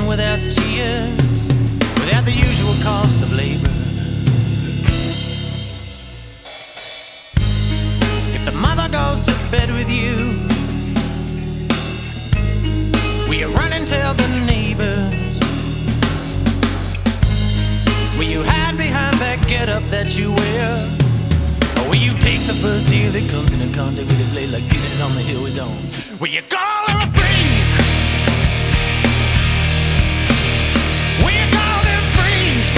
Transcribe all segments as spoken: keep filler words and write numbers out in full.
without tears, without the usual cost of labor. If the mother goes to bed with you, will you run and tell the neighbors? Will you hide behind that get-up that you wear? Or will you take the first deal that comes in a contact with a blade like get it on the hill we don't? Will you call her a freak? Will you call them freaks?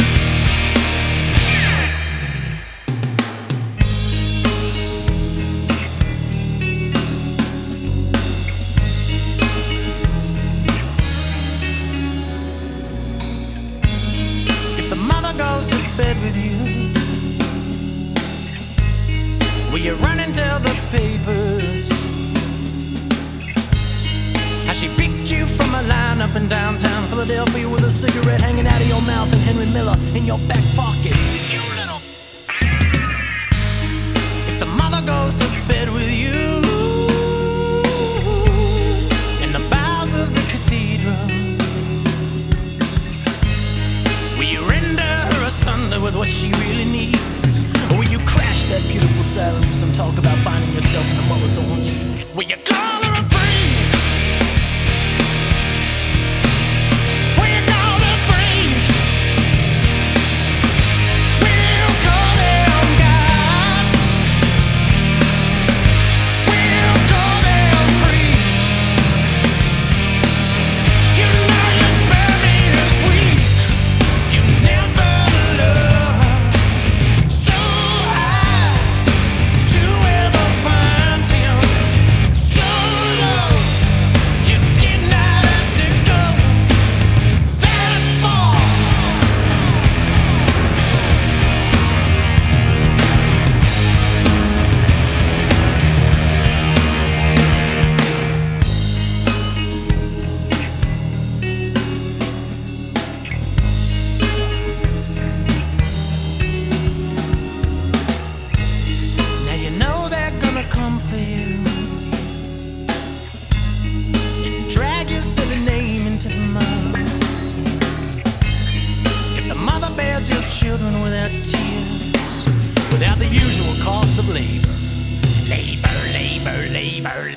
If the mother goes to bed with you, will you run and tell the papers how she picked you from a lineup in downtown Philadelphia with a cigarette hanging out of your mouth and Henry Miller in your back pocket? You little. If the mother goes to bed with you in the bowels of the cathedral, will you render her asunder with what she really needs? Or will you crash that beautiful silence with some talk about finding yourself in the mother's orange? Will you call her a freak? Will you call them freaks? Will you call them gods? Will you call them freaks? You know you spare me this week. You never loved so high to ever find him so low. You did not have to go that far. Now you know they're gonna come for you and drag your silly name into the mud. If the mother bears your children without tears, without the usual cost of labor, labor, labor, labor,